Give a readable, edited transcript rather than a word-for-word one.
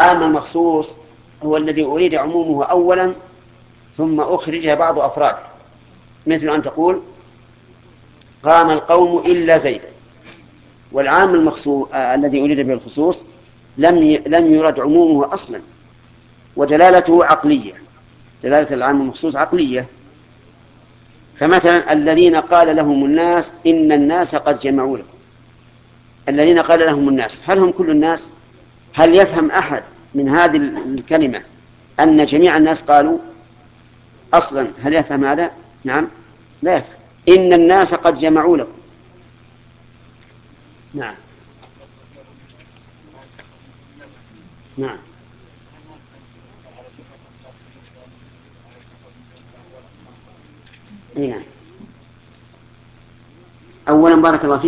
والعام المخصوص هو الذي أريد عمومه أولا ثم أخرج بعض أفراده، مثل أن تقول قام القوم إلا زيد. والعام المخصوص الذي أريد به الخصوص لم يرد عمومه أصلا، ودلالته عقلية، دلالة العام المخصوص عقلية. فمثلا الذين قال لهم الناس إن الناس قد جمعوا لكم، الذين قال لهم الناس، هل هم كل الناس؟ هل يفهم أحد من هذه الكلمة أن جميع الناس قالوا أصلا؟ هل يفهم هذا؟ نعم، لا يفهم. إن الناس قد جمعوا لكم. نعم نعم. نعم. أولا بارك الله فيك.